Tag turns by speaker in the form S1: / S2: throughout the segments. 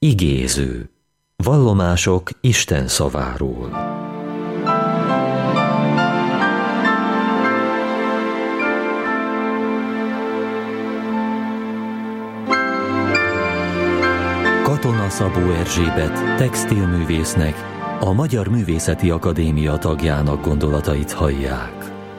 S1: Igéző. Vallomások Isten szaváról. Katona Szabó Erzsébet textilművésznek, a Magyar Művészeti Akadémia tagjának gondolatait hallják.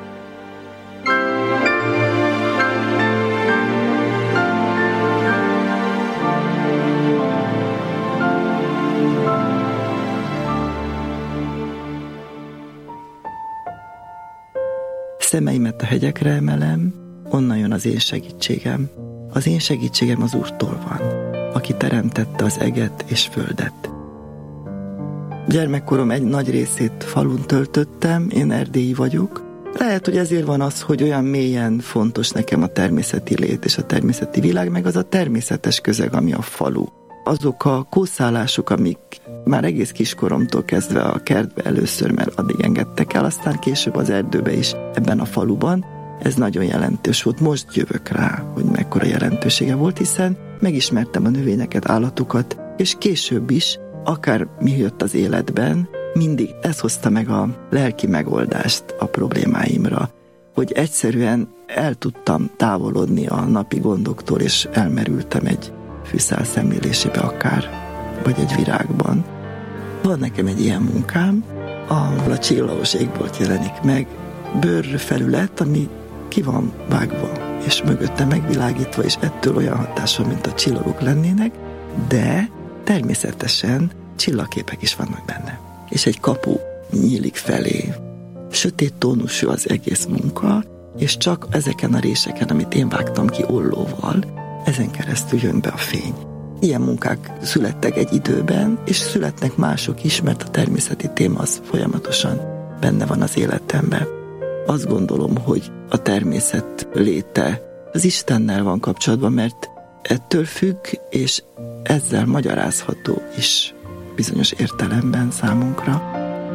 S2: Szemeimet a hegyekre emelem, onnan jön az én segítségem. Az én segítségem az Úrtól van, aki teremtette az eget és földet. Gyermekkorom egy nagy részét falun töltöttem, én erdélyi vagyok. Lehet, hogy ezért van az, hogy olyan mélyen fontos nekem a természeti lét és a természeti világ, meg az a természetes közeg, ami a falu. Azok a kószálások, amik már egész kiskoromtól kezdve a kertbe először, mert addig engedtek el, aztán később az erdőbe is, ebben a faluban, ez nagyon jelentős volt. Most jövök rá, hogy mekkora jelentősége volt, hiszen megismertem a növényeket, állatokat, és később is, akár mi jött az életben, mindig ez hozta meg a lelki megoldást a problémáimra, hogy egyszerűen el tudtam távolodni a napi gondoktól, és elmerültem egy fűszál szemlélésébe akár, vagy egy virágban. Van nekem egy ilyen munkám, ahol a csillagos égbolt jelenik meg, bőrfelület, ami ki van vágva, és mögötte megvilágítva, és ettől olyan hatása, mint a csillagok lennének, de természetesen csillagképek is vannak benne. És egy kapu nyílik felé. Sötét tónusú az egész munka, és csak ezeken a réseken, amit én vágtam ki ollóval, ezen keresztül jön be a fény. Ilyen munkák születtek egy időben, és születnek mások is, mert a természeti téma az folyamatosan benne van az életemben. Azt gondolom, hogy a természet léte az Istennel van kapcsolatban, mert ettől függ, és ezzel magyarázható is bizonyos értelemben számunkra.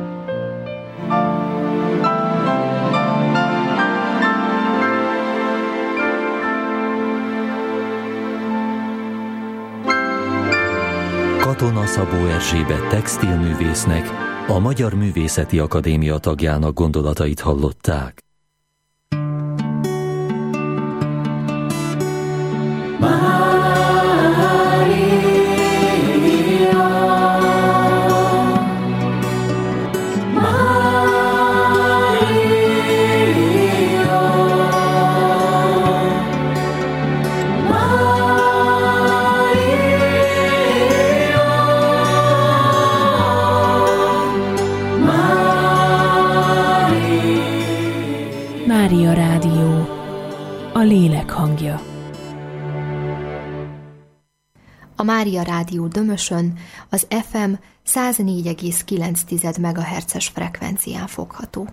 S1: Katona Szabó Erzsébet textilművésznek, a Magyar Művészeti Akadémia tagjának gondolatait hallották.
S3: Mária Rádió, a lélek hangja.
S4: A Mária Rádió Dömösön az FM 104,9 MHz-es frekvencián fogható.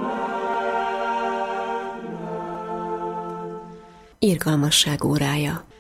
S3: Irgalmasság órája.